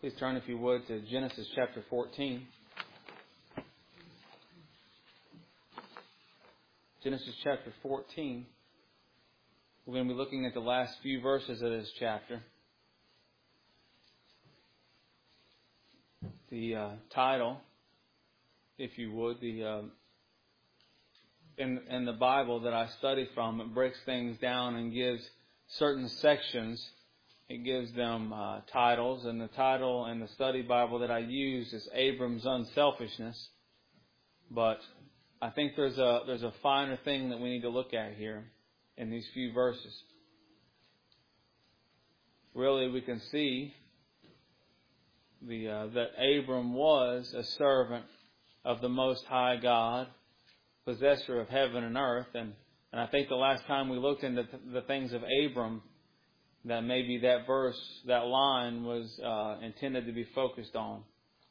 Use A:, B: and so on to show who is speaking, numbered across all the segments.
A: Please turn, if you would, to Genesis chapter 14. Genesis chapter 14. We're going to be looking at the last few verses of this chapter. The title, if you would, in the Bible that I study from, it breaks things down and gives certain sections. It gives them titles, and the title in the study Bible that I use is Abram's Unselfishness. But I think there's a finer thing that we need to look at here in these few verses. Really, we can see that Abram was a servant of the Most High God, possessor of heaven and earth, and I think the last time we looked into the things of Abram, that maybe that verse, that line was intended to be focused on.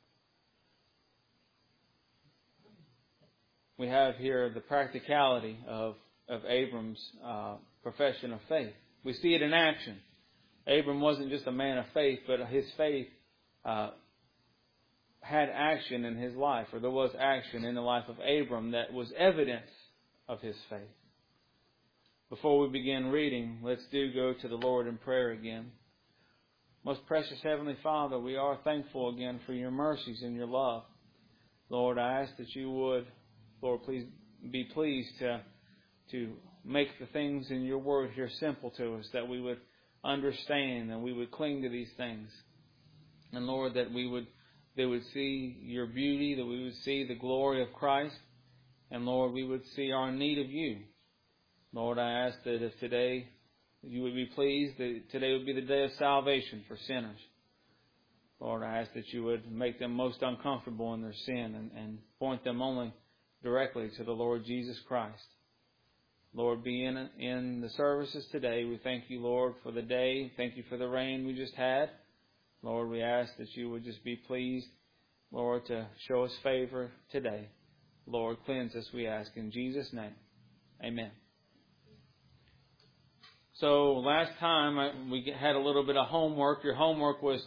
A: We have here the practicality of Abram's profession of faith. We see it in action. Abram wasn't just a man of faith, but his faith had action in his life, or there was action in the life of Abram that was evidence of his faith. Before we begin reading, let's go to the Lord in prayer again. Most precious Heavenly Father, we are thankful again for your mercies and your love. Lord, I ask that you would, Lord, please be pleased to make the things in your word here simple to us, that we would understand and we would cling to these things. And Lord, that they would see your beauty, that we would see the glory of Christ, and Lord, we would see our need of you. Lord, I ask that if today you would be pleased, that today would be the day of salvation for sinners. Lord, I ask that you would make them most uncomfortable in their sin and point them only directly to the Lord Jesus Christ. Lord, be in the services today. We thank you, Lord, for the day. Thank you for the rain we just had. Lord, we ask that you would just be pleased, Lord, to show us favor today. Lord, cleanse us, we ask, in Jesus' name. Amen. So last time we had a little bit of homework. Your homework was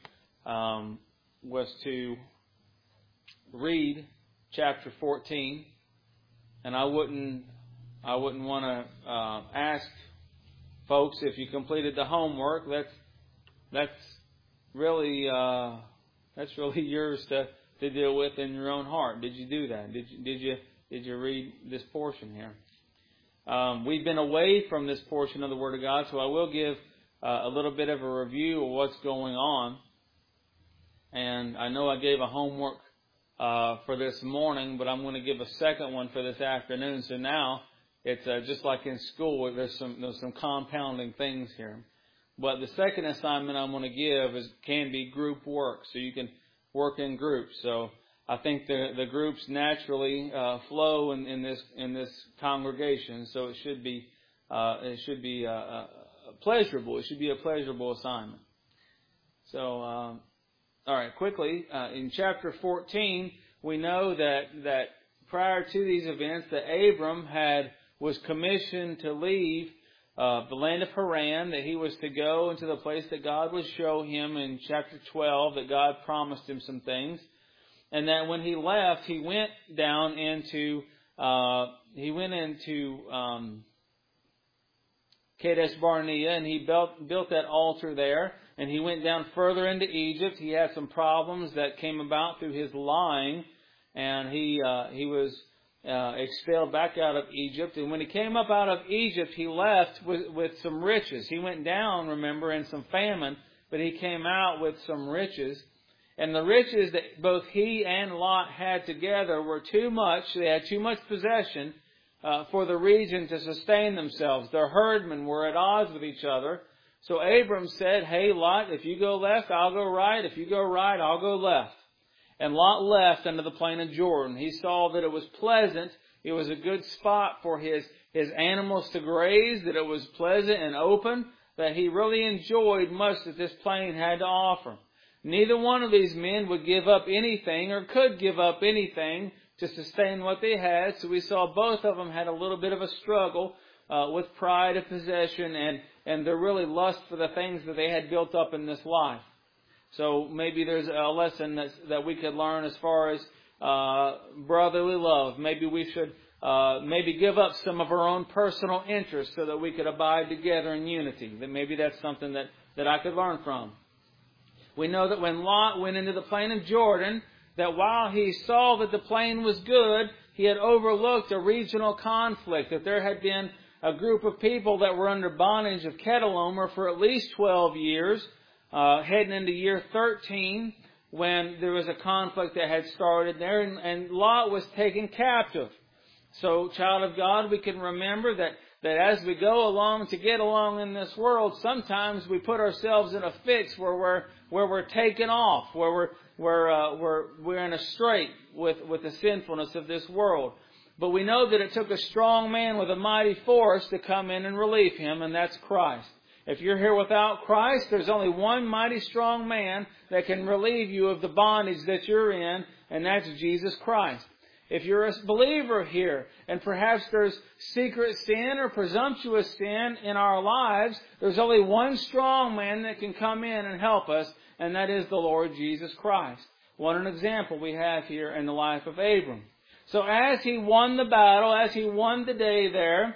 A: to read chapter 14, and I wouldn't want to ask folks if you completed the homework. That's really yours to deal with in your own heart. Did you do that? Did you read this portion here? We've been away from this portion of the Word of God, so I will give a little bit of a review of what's going on. And I know I gave a homework for this morning, but I'm going to give a second one for this afternoon. So now it's just like in school, there's some compounding things here. But the second assignment I'm going to give can be group work, so you can work in groups. So I think the groups naturally flow in this congregation, so it should be pleasurable. It should be a pleasurable assignment. So, all right, quickly in chapter 14, we know that prior to these events, that Abram was commissioned to leave the land of Haran, that he was to go into the place that God would show him in chapter 12, that God promised him some things. And that when he left, he went down into Kadesh Barnea, and he built that altar there. And he went down further into Egypt. He had some problems that came about through his lying, and he was expelled back out of Egypt. And when he came up out of Egypt, he left with some riches. He went down, remember, in some famine, but he came out with some riches. And the riches that both he and Lot had together were too much. They had too much possession for the region to sustain themselves. Their herdmen were at odds with each other. So Abram said, "Hey, Lot, if you go left, I'll go right. If you go right, I'll go left." And Lot left unto the plain of Jordan. He saw that it was pleasant. It was a good spot for his animals to graze, that it was pleasant and open, that he really enjoyed much that this plain had to offer. Neither one of these men would give up anything or could give up anything to sustain what they had. So we saw both of them had a little bit of a struggle with pride of possession and their really lust for the things that they had built up in this life. So maybe there's a lesson that we could learn as far as brotherly love. Maybe we should maybe give up some of our own personal interests so that we could abide together in unity. That maybe that's something that I could learn from. We know that when Lot went into the plain of Jordan, that while he saw that the plain was good, he had overlooked a regional conflict, that there had been a group of people that were under bondage of Chedorlaomer for at least 12 years, heading into year 13, when there was a conflict that had started there, and Lot was taken captive. So, child of God, we can remember that as we go along to get along in this world, sometimes we put ourselves in a fix where we're taken off, where we're in a strait with the sinfulness of this world. But we know that it took a strong man with a mighty force to come in and relieve him, and that's Christ. If you're here without Christ, there's only one mighty strong man that can relieve you of the bondage that you're in, and that's Jesus Christ. If you're a believer here, and perhaps there's secret sin or presumptuous sin in our lives, there's only one strong man that can come in and help us, and that is the Lord Jesus Christ. What an example we have here in the life of Abram. So as he won the battle, as he won the day there,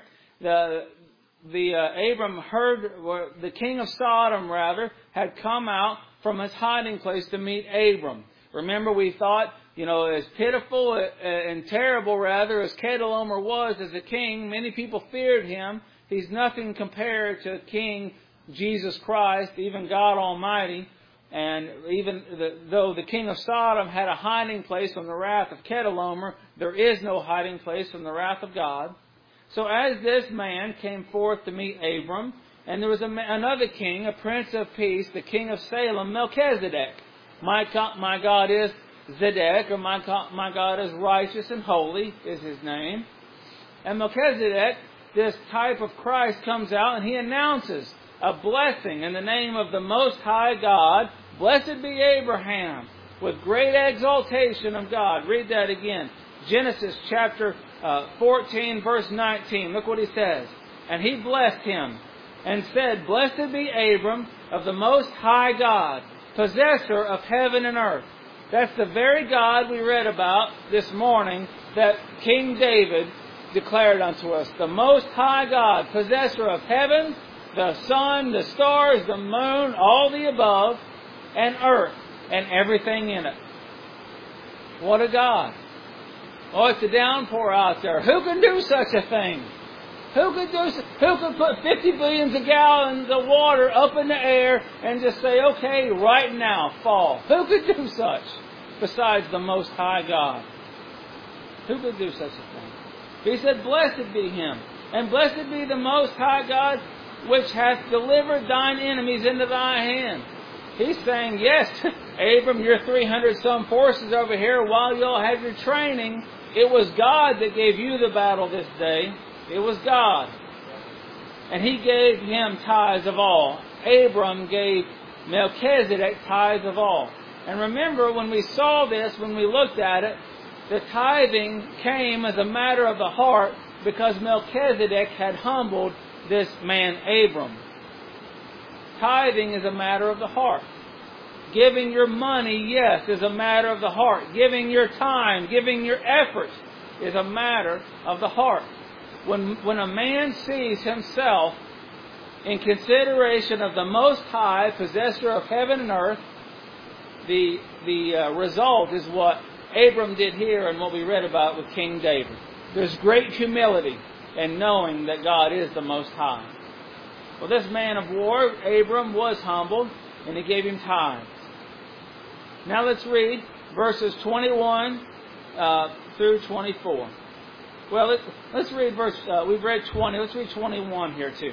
A: Abram heard, the king of Sodom had come out from his hiding place to meet Abram. Remember, we thought, as pitiful and terrible, as Chedorlaomer was as a king, many people feared him. He's nothing compared to King Jesus Christ, even God Almighty. And even though the king of Sodom had a hiding place from the wrath of Chedorlaomer, there is no hiding place from the wrath of God. So as this man came forth to meet Abram, and there was another king, a prince of peace, the king of Salem, Melchizedek. My God is Zedek, or my God is righteous and holy, is his name. And Melchizedek, this type of Christ, comes out and he announces a blessing in the name of the Most High God. Blessed be Abraham, with great exaltation of God. Read that again. Genesis chapter 14, verse 19. Look what he says. And he blessed him and said, Blessed be Abram of the Most High God, possessor of heaven and earth. That's the very God we read about this morning that King David declared unto us. The Most High God, possessor of heaven, the sun, the stars, the moon, all the above, and earth, and everything in it. What a God. Oh, it's a downpour out there. Who can do such a thing? Who could put 50 billions of gallons of water up in the air and just say, okay, right now, fall? Who could do such besides the Most High God? Who could do such a thing? He said, Blessed be Him, and blessed be the Most High God, which hath delivered thine enemies into thy hand. He's saying, yes, Abram, your 300-some forces over here, while you all had your training, it was God that gave you the battle this day. It was God. And He gave him tithes of all. Abram gave Melchizedek tithes of all. And remember, when we saw this, when we looked at it, the tithing came as a matter of the heart because Melchizedek had humbled this man Abram. Tithing is a matter of the heart. Giving your money, yes, is a matter of the heart. Giving your time, giving your effort is a matter of the heart. When a man sees himself in consideration of the Most High, possessor of heaven and earth, the result is what Abram did here and what we read about with King David. There's great humility in knowing that God is the Most High. Well, this man of war, Abram, was humbled, and He gave him tithes. Now let's read verses 21 through 24. Well, let's read we've read 20. Let's read 21 here too.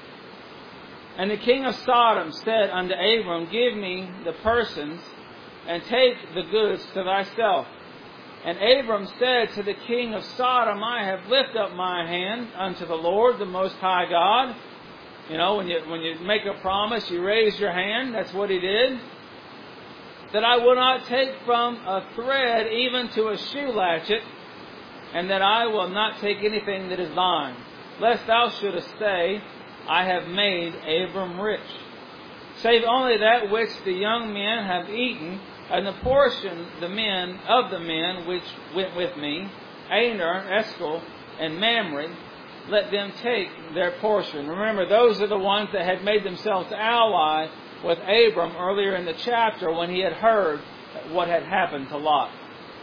A: And the king of Sodom said unto Abram, Give me the persons, and take the goods to thyself. And Abram said to the king of Sodom, I have lifted up my hand unto the Lord, the Most High God. You know, when you make a promise, you raise your hand. That's what he did. That I will not take from a thread even to a shoe latchet, and that I will not take anything that is thine, lest thou shouldest say, I have made Abram rich. save only that which the young men have eaten, and the portion the men which went with me, Aner, Eshcol, and Mamre, let them take their portion. Remember, those are the ones that had made themselves ally with Abram earlier in the chapter when he had heard what had happened to Lot.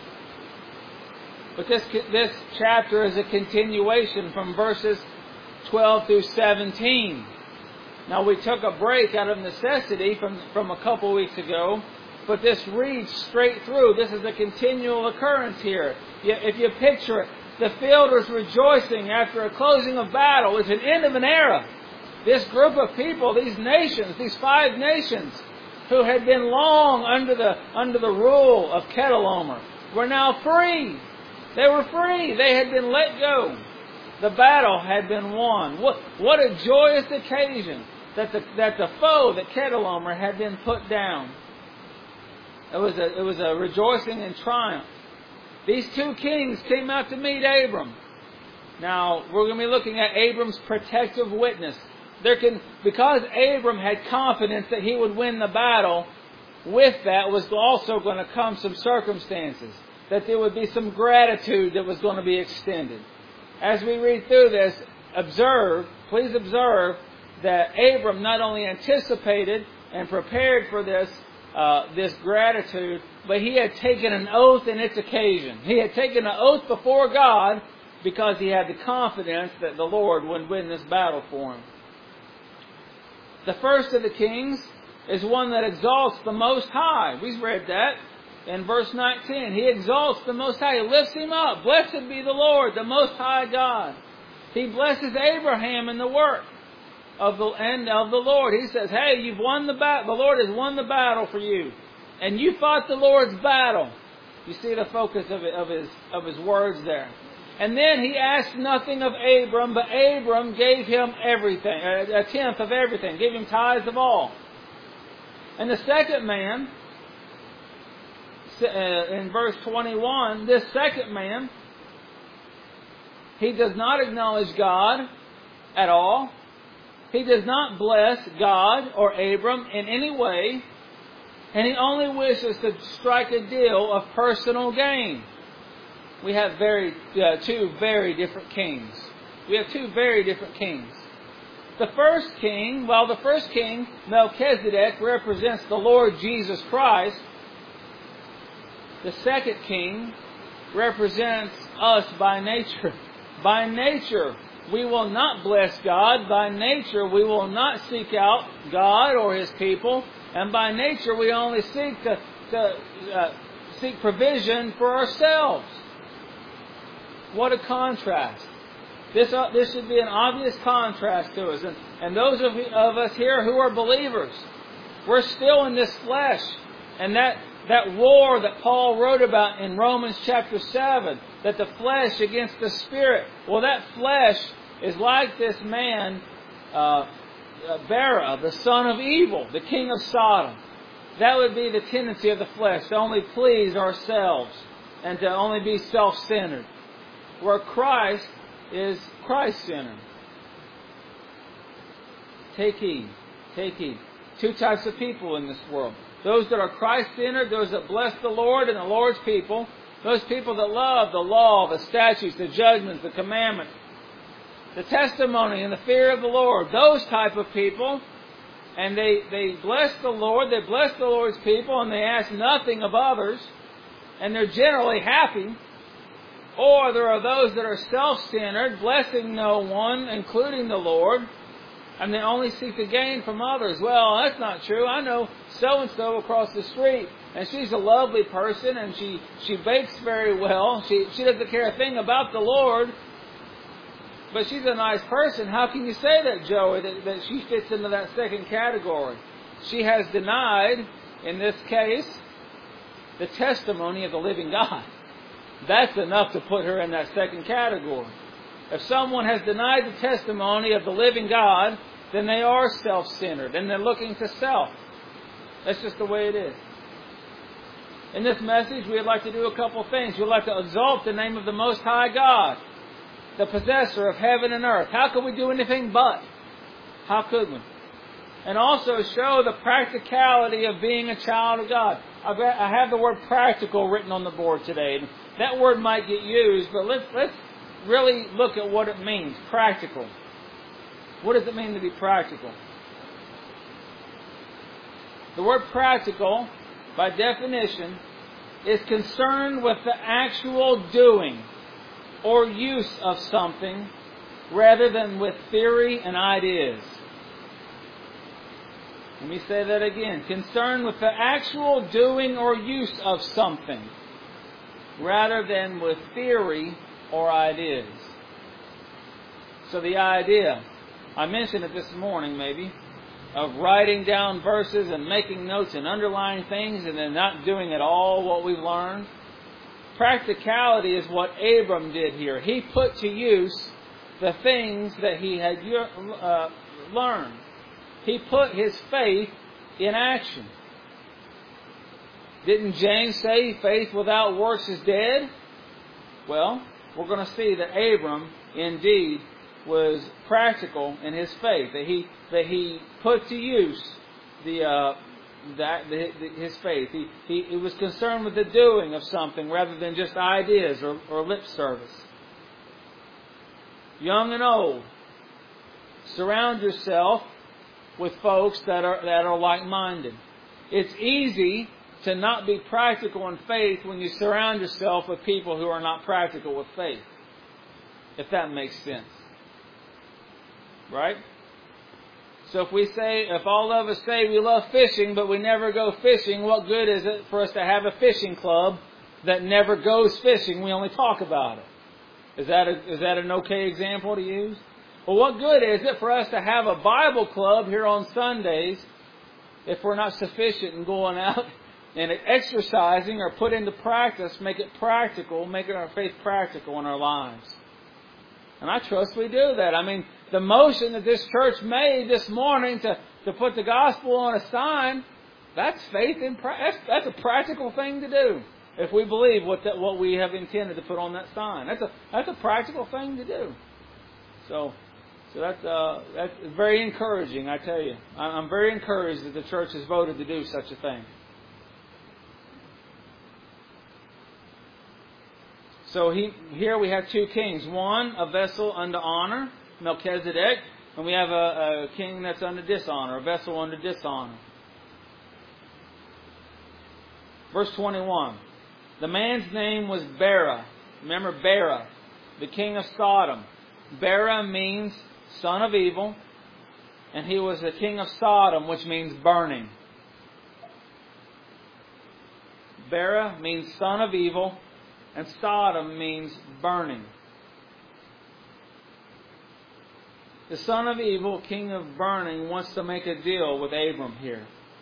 A: But this chapter is a continuation from verses 12 through 17. Now, we took a break out of necessity from a couple weeks ago, but this reads straight through. This is a continual occurrence here. If you picture it, the field was rejoicing after a closing of battle. It's an end of an era. This group of people, these nations, these 5 nations, who had been long under the rule of Chedorlaomer, were now free. They were free. They had been let go. The battle had been won. What a joyous occasion that the foe, that Chedorlaomer, had been put down. It was a rejoicing and triumph. These 2 kings came out to meet Abram. Now, we're going to be looking at Abram's protective witness. Because Abram had confidence that he would win the battle, with that was also going to come some circumstances. That there would be some gratitude that was going to be extended. As we read through this, please observe that Abram not only anticipated and prepared for this gratitude, but he had taken an oath in its occasion. He had taken an oath before God because he had the confidence that the Lord would win this battle for him. The first of the kings is one that exalts the Most High. We've read that in verse 19. He exalts the Most High. He lifts him up. Blessed be the Lord, the Most High God. He blesses Abraham in the work of the Lord. He says, hey, you've won the battle. The Lord has won the battle for you. And you fought the Lord's battle. You see the focus of his words there. And then he asked nothing of Abram, but Abram gave him everything, a tenth of everything, gave him tithes of all. And the second man, in verse 21, this second man, he does not acknowledge God at all. He does not bless God or Abram in any way. And he only wishes to strike a deal of personal gain. We have 2 very different kings. We have 2 very different kings. The first king, Melchizedek, represents the Lord Jesus Christ. The second king represents us by nature. By nature, we will not bless God. By nature, we will not seek out God or His people. And by nature, we only seek seek provision for ourselves. What a contrast. This should be an obvious contrast to us. And those of us here who are believers, we're still in this flesh. And that war that Paul wrote about in Romans chapter 7, that the flesh against the spirit. Well, that flesh is like this man, Bera, the son of evil, the king of Sodom. That would be the tendency of the flesh, to only please ourselves and to only be self-centered. Where Christ is Christ-centered. Take heed. Take heed. 2 types of people in this world. Those that are Christ-centered, those that bless the Lord and the Lord's people. Those people that love the law, the statutes, the judgments, the commandments, the testimony and the fear of the Lord. Those type of people. And they bless the Lord, they bless the Lord's people, and they ask nothing of others. And they're generally happy. Or there are those that are self-centered, blessing no one, including the Lord, and they only seek to gain from others. Well, that's not true. I know so-and-so across the street, and she's a lovely person, and she bakes very well. She doesn't care a thing about the Lord, but she's a nice person. How can you say that, Joey, that she fits into that second category? She has denied, in this case, the testimony of the living God. That's enough to put her in that second category. If someone has denied the testimony of the living God, then they are self-centered and they're looking to self. That's just the way it is. In this message, we'd like to do a couple things. We'd like to exalt the name of the Most High God, the possessor of heaven and earth. How could we do anything but? How could we? and also show the practicality of being a child of God. I have the word practical written on the board today. That word might get used, but let's really look at what it means. Practical. What does it mean to be practical? The word practical, by definition, is concerned with the actual doing or use of something rather than with theory and ideas. Let me say that again. Concerned with the actual doing or use of something rather than with theory or ideas. So the idea, I mentioned it this morning maybe, of writing down verses and making notes and underlining things and then not doing at all what we've learned. Practicality is what Abram did here. He put to use the things that he had learned. He put his faith in action. Didn't James say faith without works is dead? Well, we're going to see that Abram indeed was practical in his faith. That he put to use his faith. He was concerned with the doing of something rather than just ideas or lip service. Young and old, surround yourself with folks that are like-minded. It's easy to not be practical in faith when you surround yourself with people who are not practical with faith. If that makes sense. Right? So if all of us say we love fishing, but we never go fishing, what good is it for us to have a fishing club that never goes fishing? We only talk about it. Is that an okay example to use? Well, what good is it for us to have a Bible club here on Sundays if we're not sufficient in going out and exercising or put into practice, make it practical, making our faith practical in our lives? And I trust we do that. I mean, the motion that this church made this morning to put the gospel on a sign, that's faith in practice. That's a practical thing to do. If we believe what we have intended to put on that sign, that's a practical thing to do. So that's very encouraging. I tell you, I'm very encouraged that the church has voted to do such a thing. So here we have two kings. One, a vessel unto honor, Melchizedek, and we have a king that's under dishonor, a vessel under dishonor. Verse 21. The man's name was Bera. Remember Bera, the king of Sodom. Bera means son of evil, and he was the king of Sodom, which means burning. Bera means son of evil, and Sodom means burning. The son of evil, king of burning, wants to make a deal with Abram here.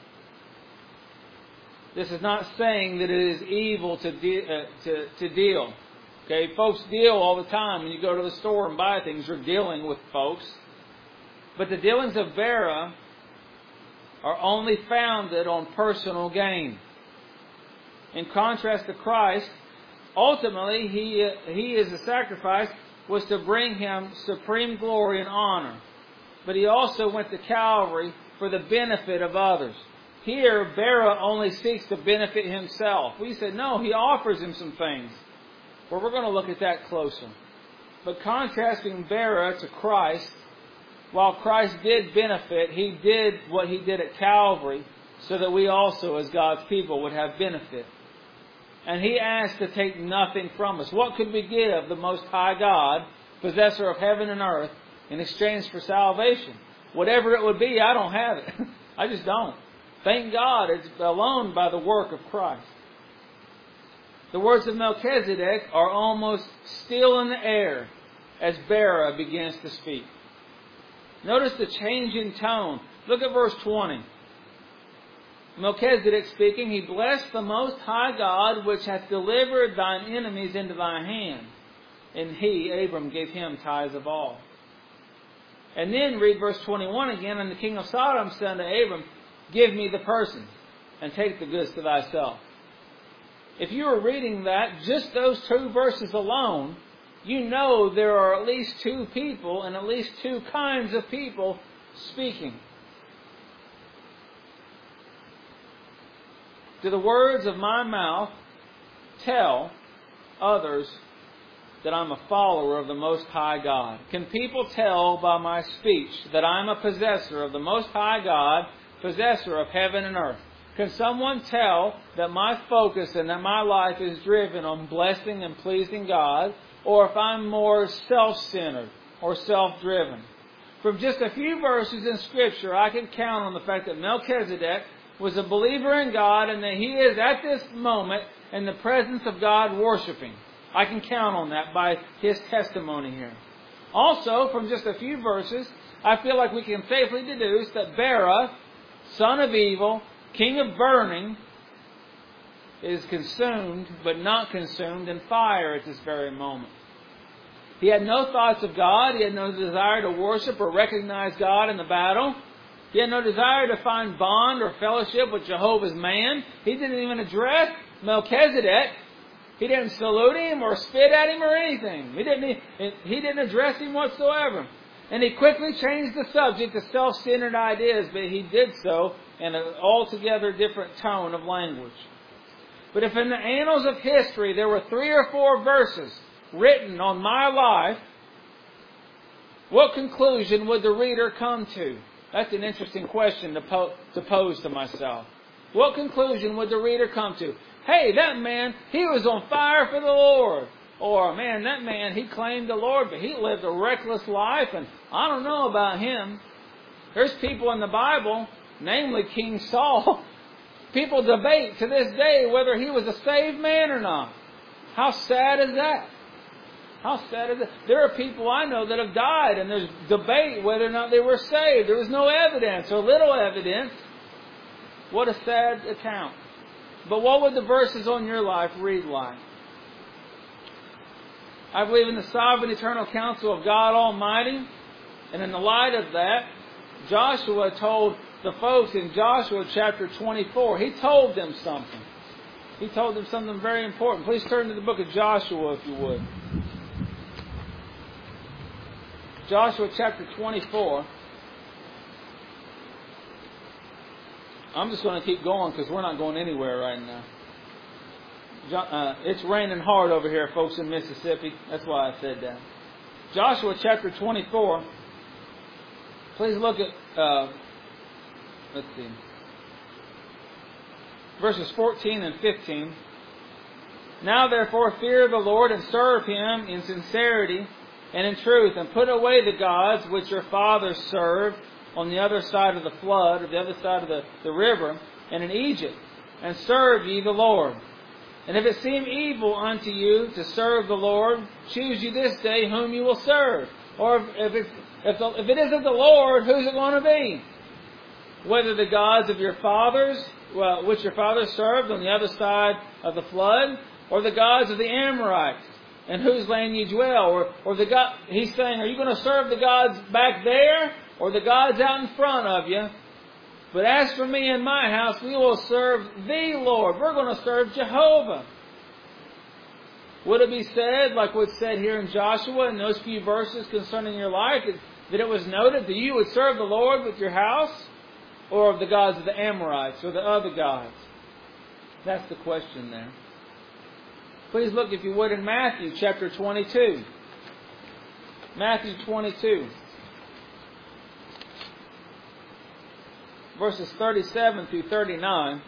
A: This is not saying that it is evil to deal. Okay, folks deal all the time. When you go to the store and buy things, you're dealing with folks. But the dealings of Bera are only founded on personal gain. In contrast to Christ, ultimately, he as a sacrifice was to bring him supreme glory and honor. But he also went to Calvary for the benefit of others. Here, Bera only seeks to benefit himself. We said, no, he offers him some things. Well, we're going to look at that closer. But contrasting Bera to Christ, while Christ did benefit, he did what he did at Calvary so that we also, as God's people, would have benefit. And he asked to take nothing from us. What could we give the Most High God, possessor of heaven and earth, in exchange for salvation? Whatever it would be, I don't have it. I just don't. Thank God it's alone by the work of Christ. The words of Melchizedek are almost still in the air as Bera begins to speak. Notice the change in tone. Look at verse 20. Melchizedek speaking, he blessed the Most High God, which hath delivered thine enemies into thy hand. And he, Abram, gave him tithes of all. And then read verse 21 again. And the king of Sodom said unto Abram, give me the person, and take the goods to thyself. If you were reading that, just those two verses alone, you know there are at least two people and at least two kinds of people speaking. Do the words of my mouth tell others that I'm a follower of the Most High God? Can people tell by my speech that I'm a possessor of the Most High God, possessor of heaven and earth? Can someone tell that my focus and that my life is driven on blessing and pleasing God, or if I'm more self-centered or self-driven? From just a few verses in Scripture, I can count on the fact that Melchizedek was a believer in God and that he is at this moment in the presence of God worshiping. I can count on that by his testimony here. Also, from just a few verses, I feel like we can safely deduce that Bera, son of evil, king of burning, is consumed, but not consumed in fire at this very moment. He had no thoughts of God. He had no desire to worship or recognize God in the battle. He had no desire to find bond or fellowship with Jehovah's man. He didn't even address Melchizedek. He didn't salute him or spit at him or anything. He didn't address him whatsoever. And he quickly changed the subject to self-centered ideas, but he did so in an altogether different tone of language. But if in the annals of history there were 3 or 4 verses written on my life, what conclusion would the reader come to? That's an interesting question to pose to myself. What conclusion would the reader come to? Hey, that man, he was on fire for the Lord. Or, man, that man, he claimed the Lord, but he lived a reckless life, and I don't know about him. There's people in the Bible, namely King Saul. People debate to this day whether he was a saved man or not. How sad is that? How sad is it? There are people I know that have died, and there's debate whether or not they were saved. There was no evidence or little evidence. What a sad account. But what would the verses on your life read like? I believe in the sovereign eternal counsel of God Almighty. And in the light of that, Joshua told the folks in Joshua chapter 24, he told them something. He told them something very important. Please turn to the book of Joshua if you would. Joshua chapter 24. I'm just going to keep going because we're not going anywhere right now. It's raining hard over here, folks, in Mississippi. That's why I said that. Joshua chapter 24. Please look at, let's see, verses 14 and 15. Now therefore fear the Lord and serve Him in sincerity and in truth, and put away the gods which your fathers served on the other side of the flood, or the other side of the river, and in Egypt, and serve ye the Lord. And if it seem evil unto you to serve the Lord, choose ye this day whom you will serve. Or if it isn't the Lord, who's it going to be? Whether the gods of your fathers, which your fathers served on the other side of the flood, or the gods of the Amorites, in whose land you dwell, or the God. He's saying, are you going to serve the gods back there, or the gods out in front of you? But as for me and my house, we will serve the Lord. We're going to serve Jehovah. Would it be said, like what's said here in Joshua in those few verses concerning your life, that it was noted that you would serve the Lord with your house, or of the gods of the Amorites, or the other gods? That's the question there. Please look, if you would, in Matthew chapter 22. Matthew 22. Verses 37 through 39.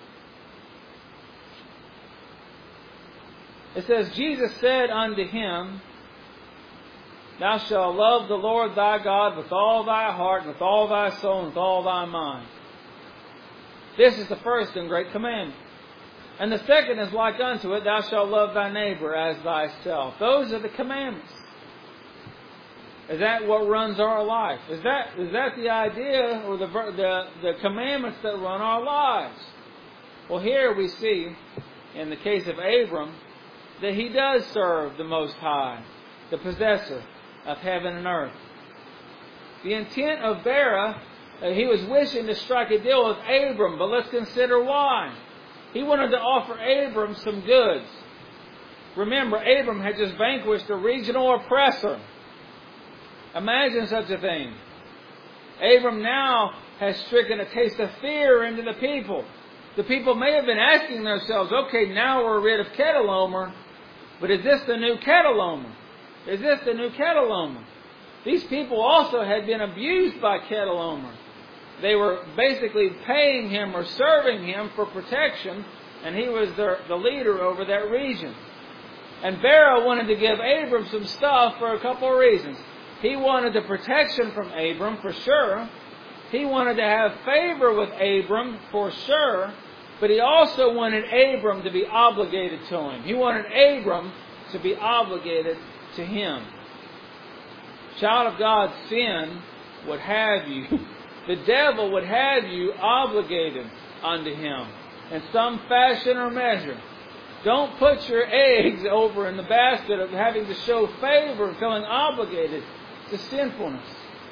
A: It says, Jesus said unto him, Thou shalt love the Lord thy God with all thy heart, and with all thy soul, and with all thy mind. This is the first and great commandment. And the second is like unto it, Thou shalt love thy neighbor as thyself. Those are the commandments. Is that what runs our life? Is that the idea or the commandments that run our lives? Well, here we see, in the case of Abram, that he does serve the Most High, the possessor of heaven and earth. The intent of Bera, he was wishing to strike a deal with Abram, but let's consider why. He wanted to offer Abram some goods. Remember, Abram had just vanquished a regional oppressor. Imagine such a thing. Abram now has stricken a taste of fear into the people. The people may have been asking themselves, okay, now we're rid of Chedorlaomer, but is this the new Chedorlaomer? Is this the new Chedorlaomer? These people also had been abused by Chedorlaomer. They were basically paying him or serving him for protection, and he was the leader over that region. And Bera wanted to give Abram some stuff for a couple of reasons. He wanted the protection from Abram, for sure. He wanted to have favor with Abram, for sure. But he also wanted Abram to be obligated to him. He wanted Abram to be obligated to him. Child of God, sin would have you, the devil would have you obligated unto him in some fashion or measure. Don't put your eggs over in the basket of having to show favor and feeling obligated to sinfulness.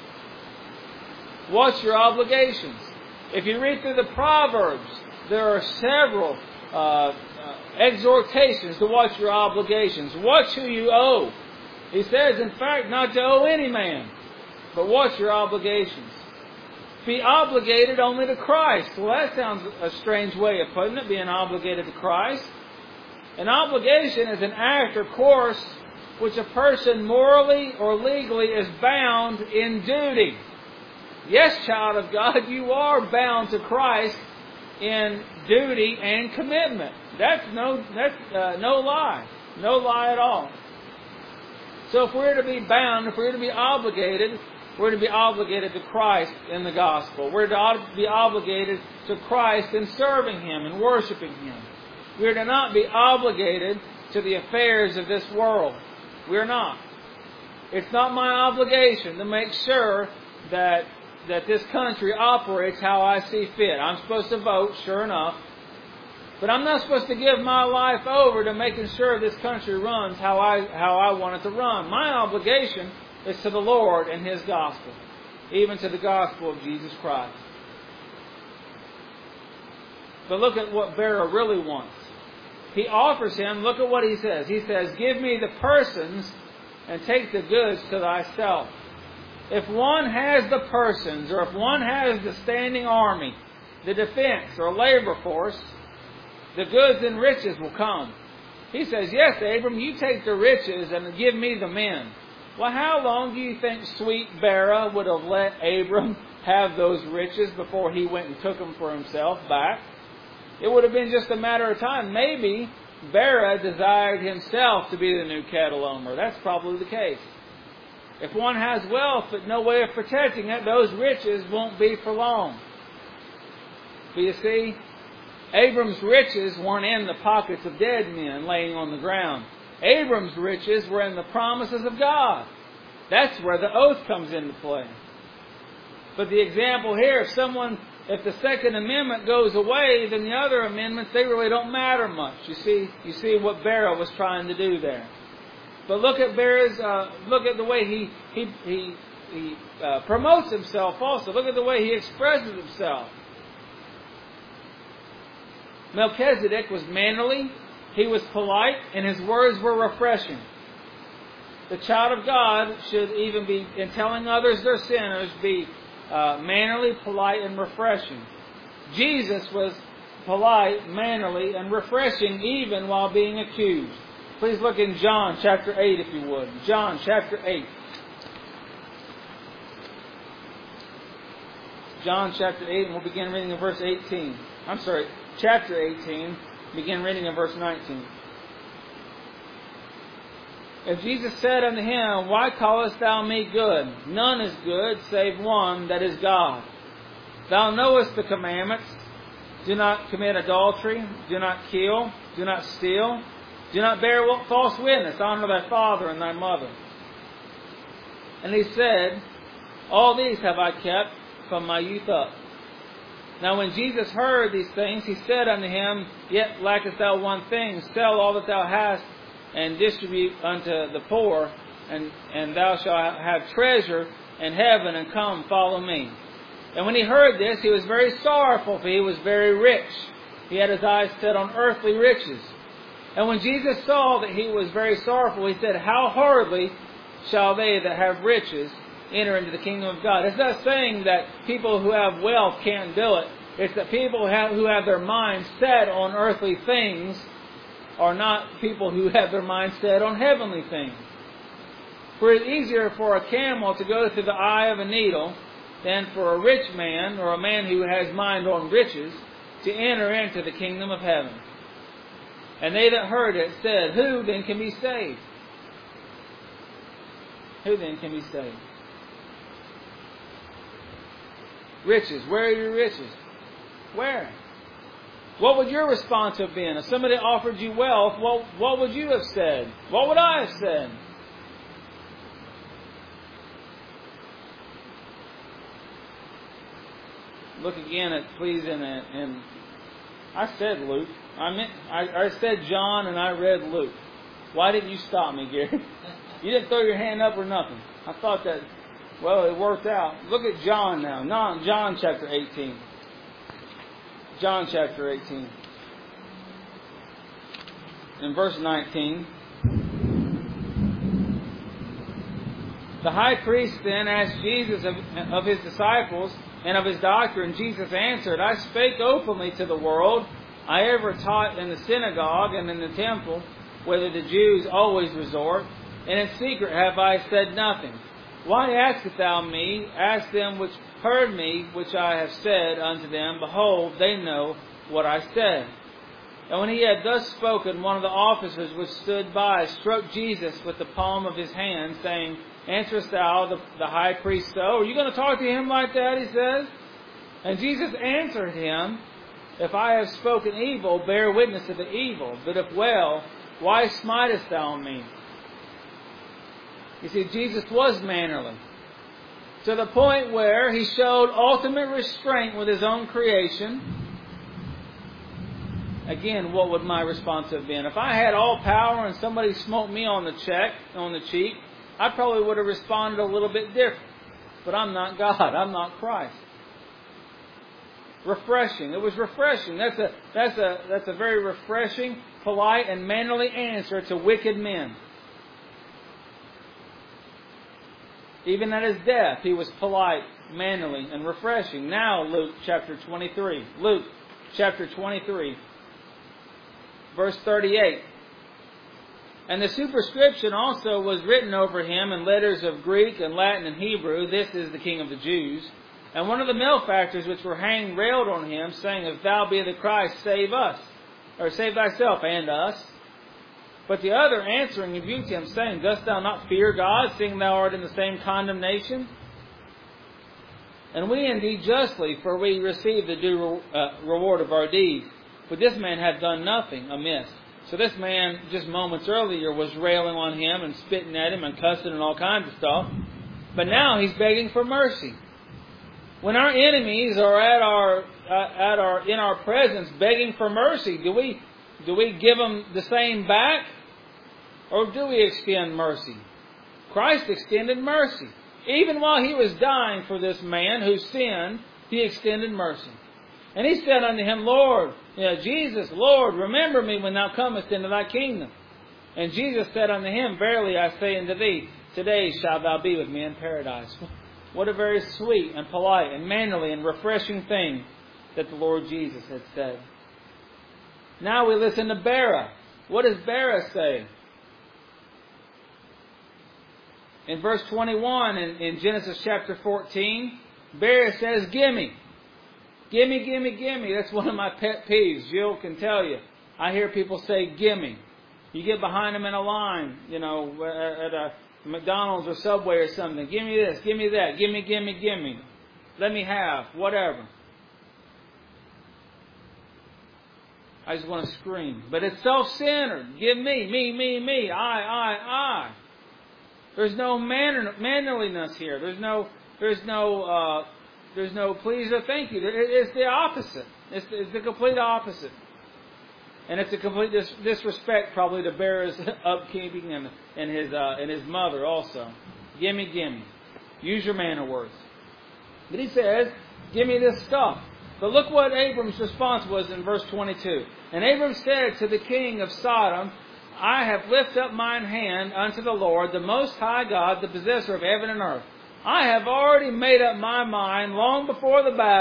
A: Watch your obligations. If you read through the Proverbs, there are several exhortations to watch your obligations. Watch who you owe. He says, in fact, not to owe any man, but watch your obligations. Be obligated only to Christ. Well, that sounds a strange way of putting it, being obligated to Christ. An obligation is an act or course which a person morally or legally is bound in duty. Yes, child of God, you are bound to Christ in duty and commitment. That's no lie. No lie at all. So if we're to be bound, if we're to be obligated, we're to be obligated to Christ in the gospel. We're to be obligated to Christ in serving Him and worshiping Him. We're to not be obligated to the affairs of this world. We're not. It's not my obligation to make sure that this country operates how I see fit. I'm supposed to vote, sure enough. But I'm not supposed to give my life over to making sure this country runs how I want it to run. My obligation is to the Lord and His gospel, even to the gospel of Jesus Christ. But look at what Bera really wants. He offers him, look at what he says. He says, give me the persons and take the goods to thyself. If one has the persons, or if one has the standing army, the defense or labor force, the goods and riches will come. He says, yes, Abram, you take the riches and give me the men. Well, how long do you think sweet Bera would have let Abram have those riches before he went and took them for himself back? It would have been just a matter of time. Maybe Bera desired himself to be the new Chedorlaomer. That's probably the case. If one has wealth but no way of protecting it, those riches won't be for long. But you see, Abram's riches weren't in the pockets of dead men laying on the ground. Abram's riches were in the promises of God. That's where the oath comes into play. But the example here, if the Second Amendment goes away, then the other amendments, they really don't matter much. You see what Bera was trying to do there. But look at look at the way he promotes himself also. Look at the way he expresses himself. Melchizedek was mannerly, he was polite, and his words were refreshing. The child of God should even be, in telling others their sinners, be mannerly, polite, and refreshing. Jesus was polite, mannerly, and refreshing even while being accused. Please look in John chapter 8 if you would. John chapter 8. John chapter 8, and we'll begin reading in verse 18. Chapter 18, begin reading in verse 19. If Jesus said unto him, why callest thou me good? None is good, save one, that is God. Thou knowest the commandments. Do not commit adultery. Do not kill. Do not steal. Do not bear false witness. Honor thy father and thy mother. And he said, all these have I kept from my youth up. Now when Jesus heard these things, he said unto him, yet lackest thou one thing. Sell all that thou hast, and distribute unto the poor, and thou shalt have treasure in heaven, and come, follow me. And when he heard this, he was very sorrowful, for he was very rich. He had his eyes set on earthly riches. And when Jesus saw that he was very sorrowful, he said, how hardly shall they that have riches enter into the kingdom of God? It's not saying that people who have wealth can't do it. It's that people who have their minds set on earthly things are not people who have their minds set on heavenly things. For it's easier for a camel to go through the eye of a needle than for a rich man or a man who has mind on riches to enter into the kingdom of heaven. And they that heard it said, Who then can be saved? Who then can be saved? Riches. Where are your riches? Where? What would your response have been? If somebody offered you wealth, what would you have said? What would I have said? Look again at, please, in I said Luke. I said John and I read Luke. Why didn't you stop me, Gary? You didn't throw your hand up or nothing. I thought that, well, it worked out. Look at John now. John chapter 18. John chapter 18. In verse 19. The high priest then asked Jesus of his disciples and of his doctrine. Jesus answered, I spake openly to the world. I ever taught in the synagogue and in the temple, whither the Jews always resort, and in secret have I said nothing. Why askest thou me? Ask them which heard me, which I have said unto them. Behold, they know what I said. And when he had thus spoken, one of the officers which stood by struck Jesus with the palm of his hand, saying, Answerest thou the high priest so? Are you going to talk to him like that, he says? And Jesus answered him, If I have spoken evil, bear witness of the evil. But if well, why smitest thou me? You see, Jesus was mannerly, to the point where he showed ultimate restraint with his own creation. Again, what would my response have been? If I had all power and somebody smoked me on the cheek, I probably would have responded a little bit different. But I'm not God. I'm not Christ. Refreshing. It was refreshing. That's a very refreshing, polite, and mannerly answer to wicked men. Even at his death, he was polite, mannerly, and refreshing. Now, Luke chapter 23. Luke chapter 23, verse 38. And the superscription also was written over him in letters of Greek and Latin and Hebrew, This is the King of the Jews. And one of the malefactors which were hanged railed on him, saying, If thou be the Christ, save us, or save thyself and us. But the other answering rebuked him, saying, Dost thou not fear God, seeing thou art in the same condemnation? And we indeed justly, for we receive the due reward of our deeds. But this man had done nothing amiss. So this man, just moments earlier, was railing on him and spitting at him and cussing and all kinds of stuff. But now he's begging for mercy. When our enemies are in our presence begging for mercy, do we give them the same back? Or do we extend mercy? Christ extended mercy. Even while he was dying for this man who sinned, he extended mercy. And he said unto him, Jesus, Lord, remember me when thou comest into thy kingdom. And Jesus said unto him, Verily I say unto thee, today shalt thou be with me in paradise. What a very sweet and polite and mannerly and refreshing thing that the Lord Jesus had said. Now we listen to Bera. What does Bera say? In verse 21 in Genesis chapter 14, Bera says, Gimme. Gimme, gimme, gimme. That's one of my pet peeves. Jill can tell you. I hear people say, gimme. You get behind them in a line, at a McDonald's or Subway or something. Give me this, give me that, gimme, gimme, gimme. Let me have, whatever. I just want to scream. But it's self-centered. Give me, I. There's no mannerliness here. There's no please or thank you. It's the opposite. It's the complete opposite. And it's a complete disrespect probably to Bera's upkeeping and his mother also. Gimme. Use your manner words. But he says, give me this stuff. But look what Abram's response was in verse 22. And Abram said to the king of Sodom, I have lifted up mine hand unto the Lord, the Most High God, the possessor of heaven and earth. I have already made up my mind long before the battle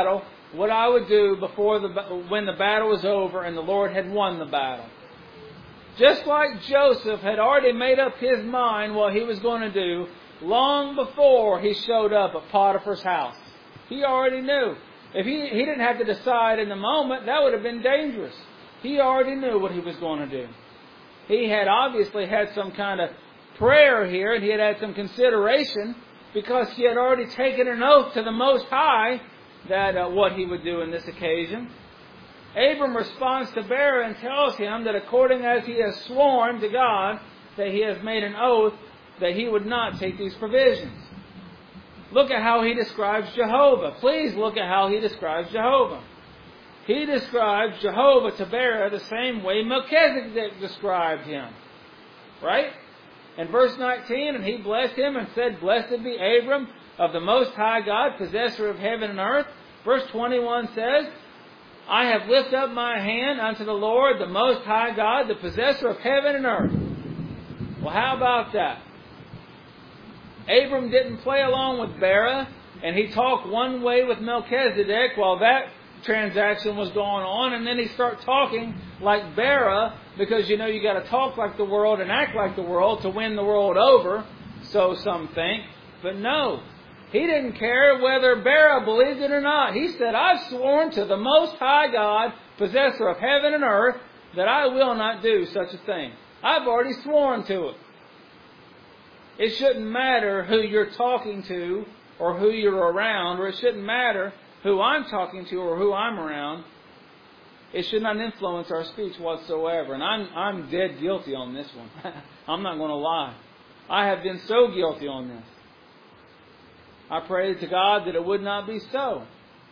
A: what I would do when the battle was over and the Lord had won the battle. Just like Joseph had already made up his mind what he was going to do long before he showed up at Potiphar's house. He already knew. If he didn't have to decide in the moment, that would have been dangerous. He already knew what he was going to do. He had obviously had some kind of prayer here, and he had had some consideration because he had already taken an oath to the Most High that what he would do in this occasion. Abram responds to Bera and tells him that according as he has sworn to God, that he has made an oath that he would not take these provisions. Look at how he describes Jehovah. Please look at how he describes Jehovah. He describes Jehovah to Bera the same way Melchizedek described him. Right? In verse 19, and he blessed him and said, Blessed be Abram of the Most High God, possessor of heaven and earth. Verse 21 says, I have lifted up my hand unto the Lord, the Most High God, the possessor of heaven and earth. Well, how about that? Abram didn't play along with Bera, and he talked one way with Melchizedek while that transaction was going on, and then he started talking like Bera, because you got to talk like the world and act like the world to win the world over, so some think. But no, he didn't care whether Bera believed it or not. He said, I've sworn to the Most High God, possessor of heaven and earth, that I will not do such a thing. I've already sworn to it. It shouldn't matter who you're talking to or who you're around, or it shouldn't matter who I'm talking to or who I'm around. It should not influence our speech whatsoever. And I'm dead guilty on this one. I'm not going to lie. I have been so guilty on this. I pray to God that it would not be so.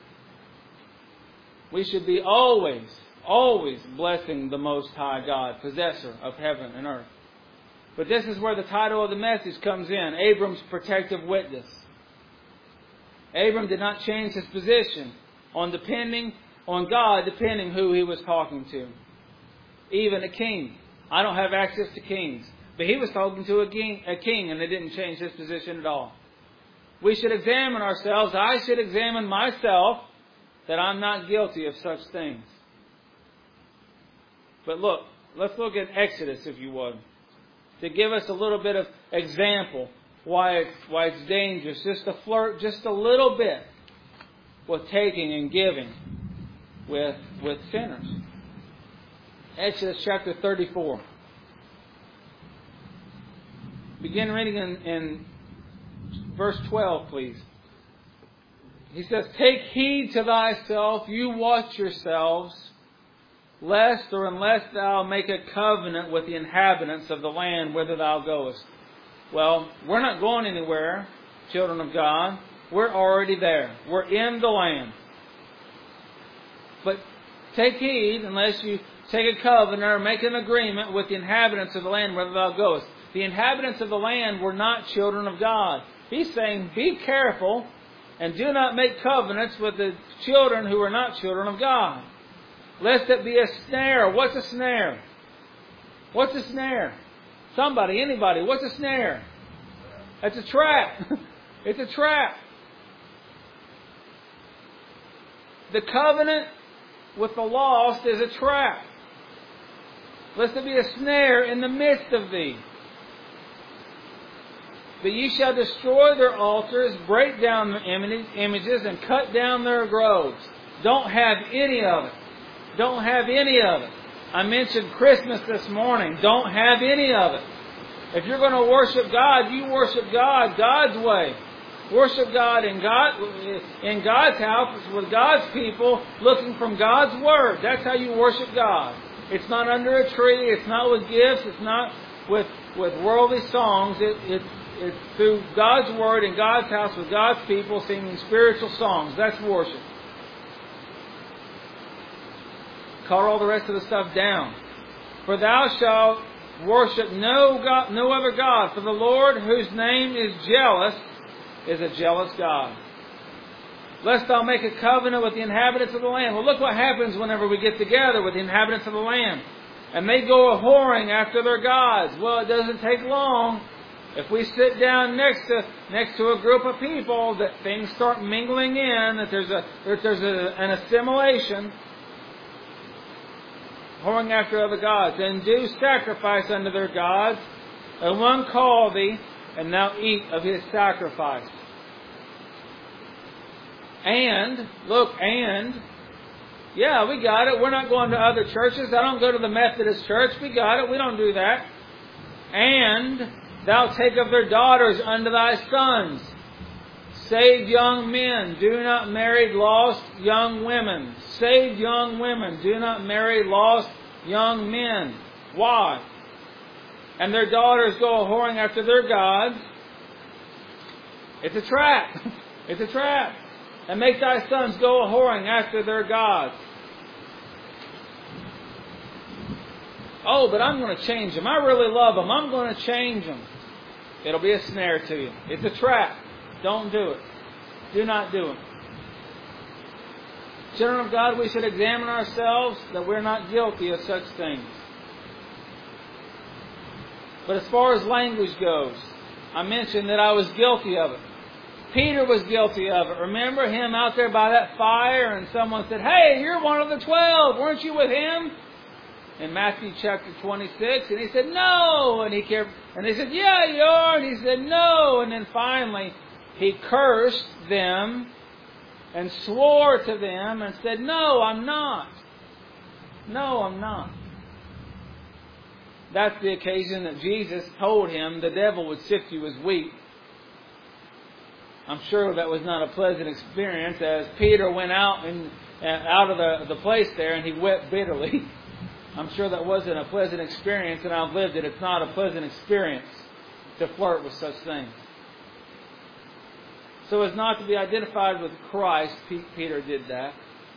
A: We should be always blessing the Most High God, possessor of heaven and earth. But this is where the title of the message comes in, Abram's protective witness. Abram did not change his position on God depending who he was talking to. Even a king. I don't have access to kings. But he was talking to a king, and it didn't change his position at all. We should examine ourselves. I should examine myself that I'm not guilty of such things. But look, let's look at Exodus, if you would, to give us a little bit of example why it's dangerous. Just to flirt just a little bit with taking and giving with sinners. Exodus chapter 34. Begin reading in verse 12, please. He says, Take heed to thyself, you watch yourselves, lest or unless thou make a covenant with the inhabitants of the land whither thou goest. Well, we're not going anywhere, children of God. We're already there. We're in the land. But take heed, unless you take a covenant or make an agreement with the inhabitants of the land whither thou goest. The inhabitants of the land were not children of God. He's saying, be careful and do not make covenants with the children who are not children of God, lest it be a snare. What's a snare? What's a snare? Somebody, anybody, what's a snare? It's a trap. It's a trap. The covenant with the lost is a trap. Lest it be a snare in the midst of thee. But ye shall destroy their altars, break down their images, and cut down their groves. Don't have any of it. Don't have any of it. I mentioned Christmas this morning. Don't have any of it. If you're going to worship God, you worship God God's way. Worship God in God's house with God's people, looking from God's Word. That's how you worship God. It's not under a tree. It's not with gifts. It's not with worldly songs. It's through God's Word in God's house with God's people singing spiritual songs. That's worship. Cut all the rest of the stuff down. For thou shalt worship no other God. For the Lord, whose name is jealous, is a jealous God. Lest thou make a covenant with the inhabitants of the land. Well, look what happens whenever we get together with the inhabitants of the land. And they go a-whoring after their gods. Well, it doesn't take long If we sit down next to a group of people, that things start mingling in, that there's an assimilation, whoring after other gods, and do sacrifice unto their gods, and one call thee, and thou eat of his sacrifice. Yeah, we got it. We're not going to other churches. I don't go to the Methodist church. We got it. We don't do that. And thou take of their daughters unto thy sons. Saved young men, do not marry lost young women. Saved young women, do not marry lost young men. Why? And their daughters go a-whoring after their gods. It's a trap. It's a trap. And make thy sons go a-whoring after their gods. Oh, but I'm going to change them. I really love them. I'm going to change them. It'll be a snare to you. It's a trap. Don't do it. Do not do it. Children of God, we should examine ourselves that we're not guilty of such things. But as far as language goes, I mentioned that I was guilty of it. Peter was guilty of it. Remember him out there by that fire, and someone said, "Hey, you're one of the 12. Weren't you with him?" In Matthew chapter 26, and he said, "No." And they said, "Yeah, you are." And he said, "No." And then finally, he cursed them and swore to them and said, "No, I'm not. No, I'm not." That's the occasion that Jesus told him the devil would sift you as wheat. I'm sure that was not a pleasant experience as Peter went out of the place there and he wept bitterly. I'm sure that wasn't a pleasant experience, and I've lived it. It's not a pleasant experience to flirt with such things. So as not to be identified with Christ, Peter did that.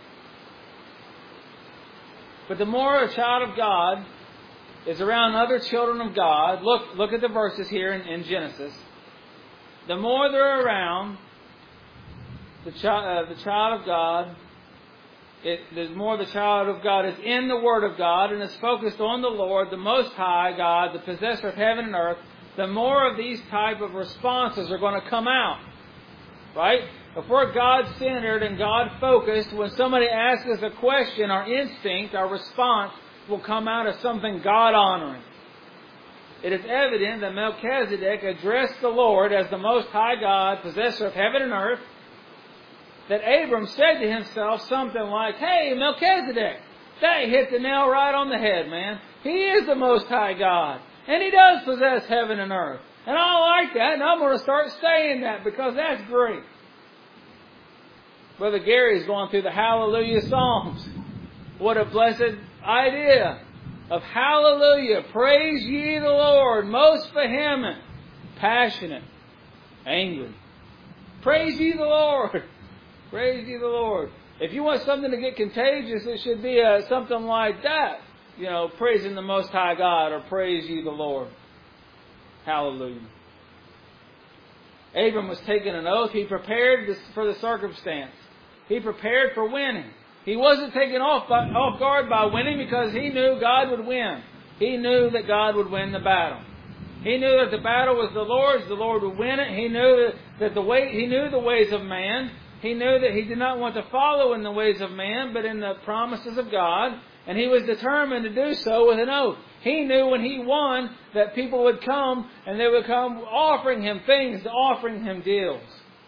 A: But the more a child of God is around other children of God, look at the verses here in Genesis. The more they're around the child of God, the more the child of God is in the Word of God and is focused on the Lord, the Most High God, the possessor of heaven and earth, the more of these type of responses are going to come out. Right? If we're God-centered and God-focused, when somebody asks us a question, our instinct, our response will come out as something God-honoring. It is evident that Melchizedek addressed the Lord as the Most High God, possessor of heaven and earth, that Abram said to himself something like, "Hey, Melchizedek, that hit the nail right on the head, man. He is the Most High God, and He does possess heaven and earth. And I like that, and I'm going to start saying that because that's great." Brother Gary's going through the Hallelujah Psalms. What a blessed idea of hallelujah. Praise ye the Lord. Most vehement, passionate, angry. Praise ye the Lord. Praise ye the Lord. If you want something to get contagious, it should be something like that. You know, praising the Most High God, or praise ye the Lord. Hallelujah. Abram was taking an oath. He prepared for the circumstance. He prepared for winning. He wasn't taken off guard by winning because he knew God would win. He knew that God would win the battle. He knew that the battle was the Lord's. The Lord would win it. He knew He knew the ways of man. He knew that he did not want to follow in the ways of man, but in the promises of God. And he was determined to do so with an oath. He knew when he won that people would come and they would come offering him things, offering him deals.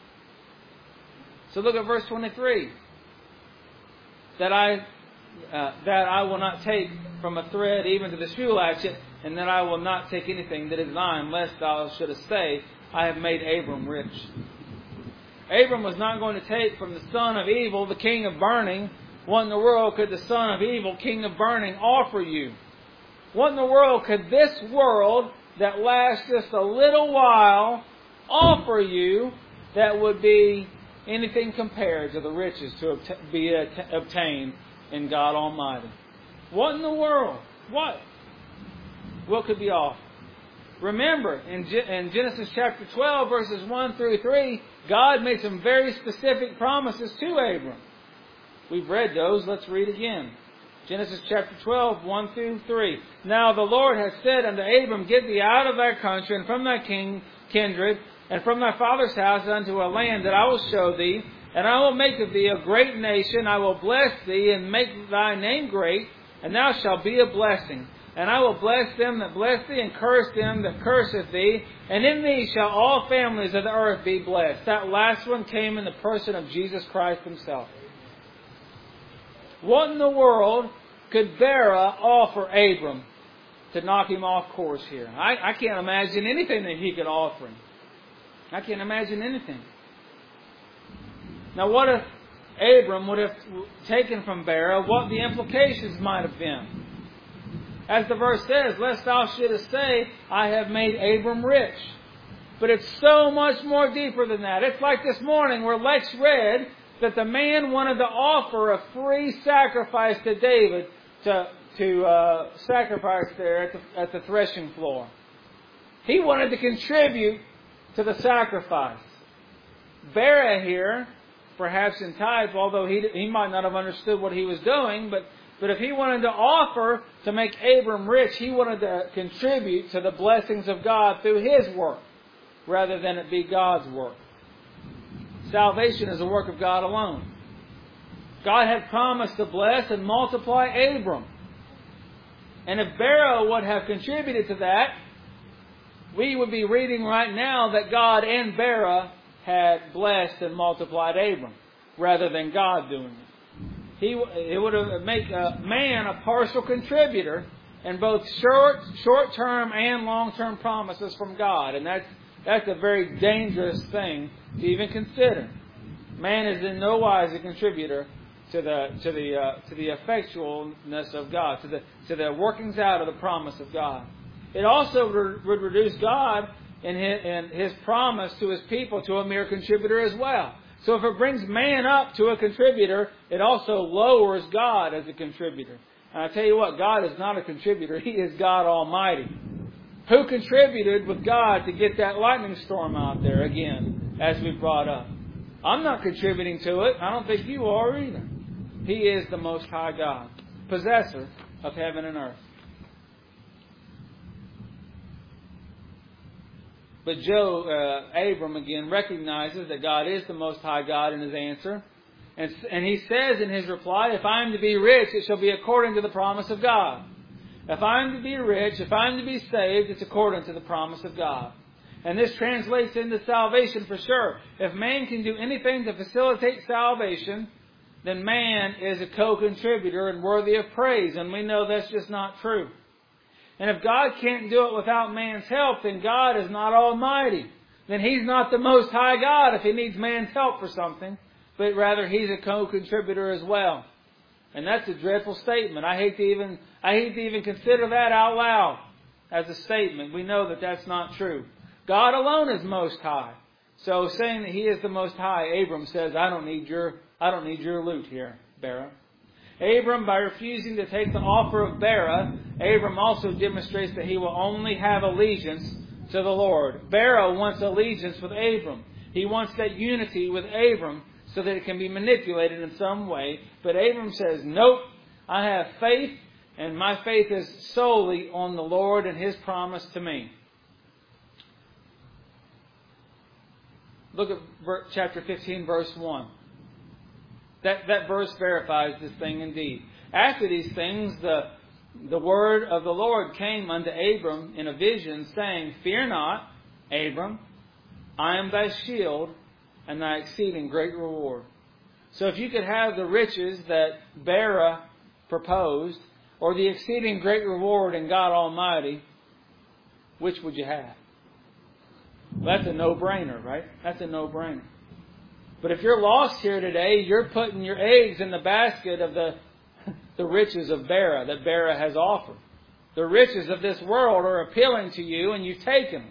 A: So look at verse 23. That I will not take from a thread even to the shoe latchet, and that I will not take anything that is thine, lest thou shouldest say, I have made Abram rich. Abram was not going to take from the son of evil, the king of burning. What in the world could the son of evil, king of burning, offer you? What in the world could this world that lasts just a little while offer you that would be anything compared to the riches to be obtained in God Almighty? What in the world? What could be offered? Remember, in Genesis chapter 12, verses 1 through 3, God made some very specific promises to Abram. We've read those. Let's read again. Genesis chapter 12, 1 through 3. Now the Lord has said unto Abram, Get thee out of thy country, and from thy kindred, and from thy father's house unto a land that I will show thee, and I will make of thee a great nation. I will bless thee, and make thy name great, and thou shalt be a blessing. And I will bless them that bless thee, and curse them that curseth thee. And in thee shall all families of the earth be blessed. That last one came in the person of Jesus Christ Himself. What in the world could Bera offer Abram to knock him off course here? I can't imagine anything that he could offer him. I can't imagine anything. Now what if Abram would have taken from Bera what the implications might have been? As the verse says, Lest thou shouldest say, I have made Abram rich. But it's so much more deeper than that. It's like this morning where Lex read that the man wanted to offer a free sacrifice to David to sacrifice there at the threshing floor. He wanted to contribute to the sacrifice. Bera here, perhaps in type, although he might not have understood what he was doing, but if he wanted to offer to make Abram rich, he wanted to contribute to the blessings of God through his work, rather than it be God's work. Salvation is a work of God alone. God had promised to bless and multiply Abram. And if Bera would have contributed to that, we would be reading right now that God and Bera had blessed and multiplied Abram, rather than God doing it. It would have made a man a partial contributor in both short-term and long-term promises from God. And that's a very dangerous thing to even consider. Man is in no wise a contributor to the effectualness of God, to the workings out of the promise of God. It also would reduce God in His promise to His people to a mere contributor as well. So if it brings man up to a contributor, it also lowers God as a contributor. And I tell you what, God is not a contributor. He is God Almighty. Who contributed with God to get that lightning storm out there again, as we brought up? I'm not contributing to it. I don't think you are either. He is the Most High God, possessor of heaven and earth. But Abram again recognizes that God is the Most High God in his answer. And he says in his reply, If I am to be rich, it shall be according to the promise of God. If I am to be rich, if I am to be saved, it's according to the promise of God. And this translates into salvation for sure. If man can do anything to facilitate salvation, then man is a co-contributor and worthy of praise. And we know that's just not true. And if God can't do it without man's help, then God is not almighty. Then He's not the Most High God if He needs man's help for something. But rather He's a co-contributor as well. And that's a dreadful statement. I hate to even consider that out loud as a statement. We know that that's not true. God alone is Most High. So saying that He is the Most High, Abram says, I don't need your loot here, Bera. Abram, by refusing to take the offer of Bera, Abram also demonstrates that he will only have allegiance to the Lord. Bera wants allegiance with Abram. He wants that unity with Abram so that it can be manipulated in some way. But Abram says, nope, I have faith, and my faith is solely on the Lord and His promise to me. Look at chapter 15, verse 1. That verse verifies this thing indeed. After these things, the word of the Lord came unto Abram in a vision, saying, Fear not, Abram, I am thy shield and thy exceeding great reward. So if you could have the riches that Bera proposed, or the exceeding great reward in God Almighty, which would you have? Well, that's a no-brainer, right? That's a no-brainer. But if you're lost here today, you're putting your eggs in the basket of the riches of Bera that Bera has offered. The riches of this world are appealing to you, and you've taken them.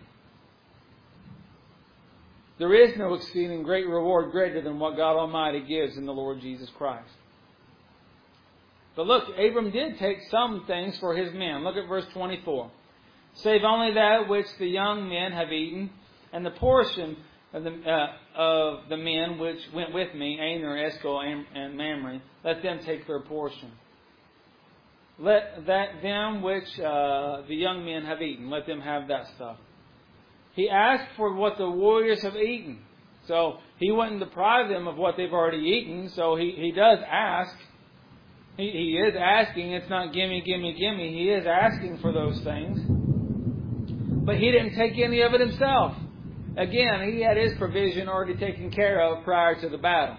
A: There is no exceeding great reward greater than what God Almighty gives in the Lord Jesus Christ. But look, Abram did take some things for his men. Look at verse 24. Save only that which the young men have eaten, and the portion of the men which went with me, Aner, Eshcol, and Mamre, let them take their portion. let them which the young men have eaten, let them have that stuff. He asked for what the warriors have eaten. So he wouldn't deprive them of what they've already eaten. So he does ask. He is asking. It's not gimme, gimme, gimme. He is asking for those things. But he didn't take any of it himself. Again, he had his provision already taken care of prior to the battle.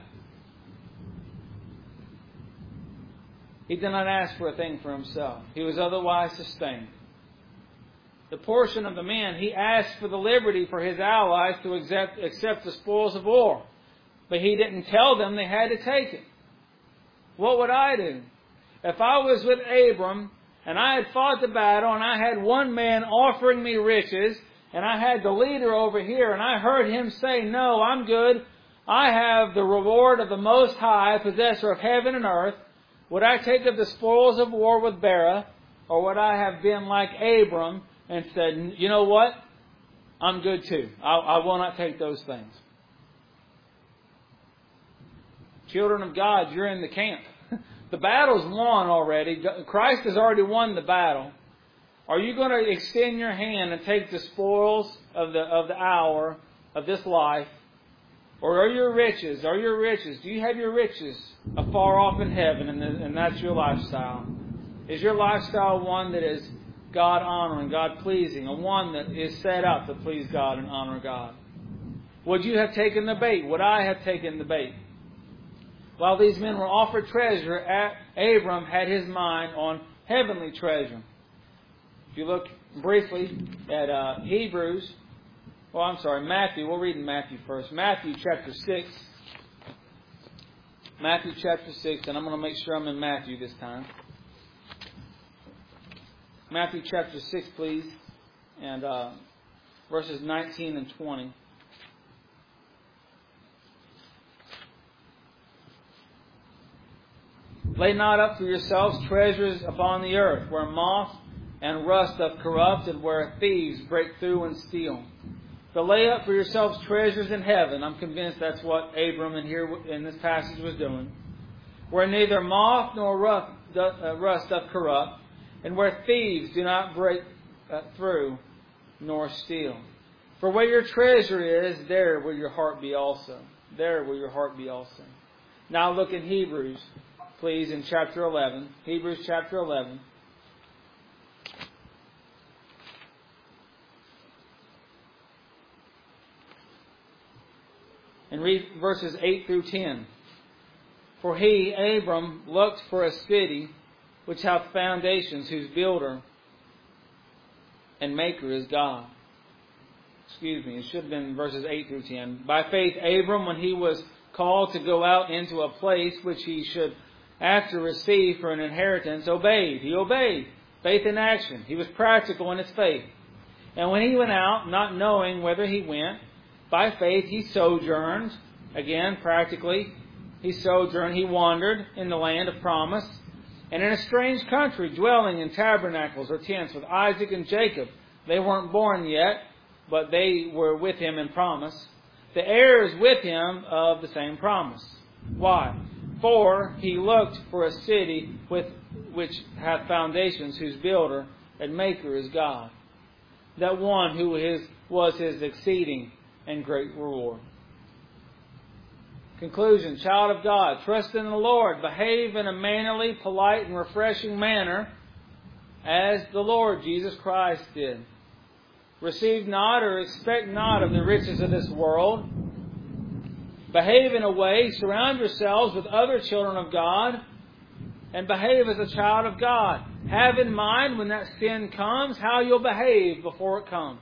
A: He did not ask for a thing for himself. He was otherwise sustained. The portion of the men, he asked for the liberty for his allies to accept the spoils of war. But he didn't tell them they had to take it. What would I do? If I was with Abram and I had fought the battle and I had one man offering me riches and I had the leader over here and I heard him say, no, I'm good. I have the reward of the Most High, possessor of heaven and earth. Would I take up the spoils of war with Bera? Or would I have been like Abram and said, you know what? I'm good too. I will not take those things. Children of God, you're in the camp. The battle's won already. Christ has already won the battle. Are you going to extend your hand and take the spoils of the hour of this life? Or are your riches? Do you have your riches afar off in heaven and that's your lifestyle? Is your lifestyle one that is God honoring, God pleasing, or one that is set up to please God and honor God? Would you have taken the bait? Would I have taken the bait? While these men were offered treasure, Abram had his mind on heavenly treasure. If you look briefly at Matthew. We'll read in Matthew first. Matthew chapter 6. Matthew chapter 6, and I'm going to make sure I'm in Matthew this time. Matthew chapter 6, please, and verses 19 and 20. Lay not up for yourselves treasures upon the earth, where moth and rust doth corrupt, and where thieves break through and steal. But lay up for yourselves treasures in heaven. I'm convinced that's what Abram in this passage was doing. Where neither moth nor rust doth corrupt, and where thieves do not break through nor steal. For where your treasure is, there will your heart be also. There will your heart be also. Now look in Hebrews, please, in chapter 11. Hebrews chapter 11. And read verses 8 through 10. For he, Abram, looked for a city which hath foundations, whose builder and maker is God. It should have been verses 8 through 10. By faith, Abram, when he was called to go out into a place which he should after receive for an inheritance, obeyed. He obeyed. Faith in action. He was practical in his faith. And when he went out, not knowing whither he went, by faith he sojourned. Again, practically, he sojourned. He wandered in the land of promise. And in a strange country, dwelling in tabernacles or tents with Isaac and Jacob. They weren't born yet, but they were with him in promise. The heirs with him of the same promise. Why? For he looked for a city which hath foundations, whose builder and maker is God. That one who was his exceeding and great reward. Conclusion, child of God, trust in the Lord. Behave in a mannerly, polite, and refreshing manner as the Lord Jesus Christ did. Receive not or expect not of the riches of this world. Behave in a way, surround yourselves with other children of God, and behave as a child of God. Have in mind when that sin comes, how you'll behave before it comes.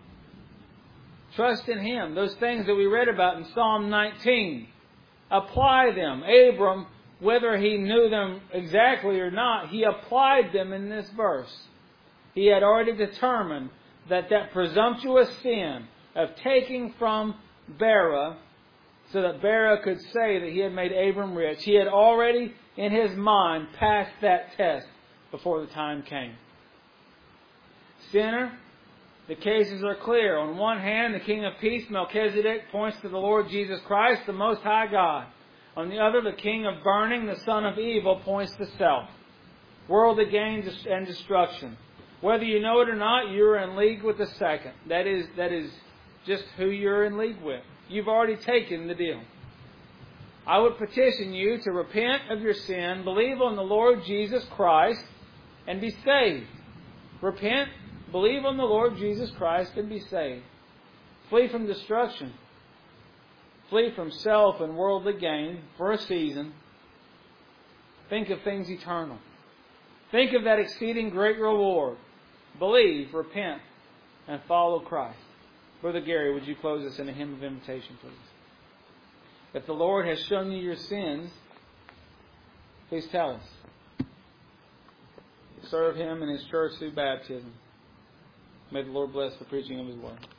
A: Trust in Him. Those things that we read about in Psalm 19. Apply them. Abram, whether he knew them exactly or not, he applied them in this verse. He had already determined that presumptuous sin of taking from Bera, so that Bera could say that he had made Abram rich, he had already in his mind passed that test before the time came. Sinner, the cases are clear. On one hand, the King of Peace, Melchizedek, points to the Lord Jesus Christ, the Most High God. On the other, the King of Burning, the Son of Evil, points to self. worldly gain and destruction. Whether you know it or not, you're in league with the second. That is just who you're in league with. You've already taken the deal. I would petition you to repent of your sin, believe on the Lord Jesus Christ, and be saved. Repent, believe on the Lord Jesus Christ, and be saved. Flee from destruction. Flee from self and worldly gain for a season. Think of things eternal. Think of that exceeding great reward. Believe, repent, and follow Christ. Brother Gary, would you close us in a hymn of invitation, please? If the Lord has shown you your sins, please tell us. Serve Him in His church through baptism. May the Lord bless the preaching of His word.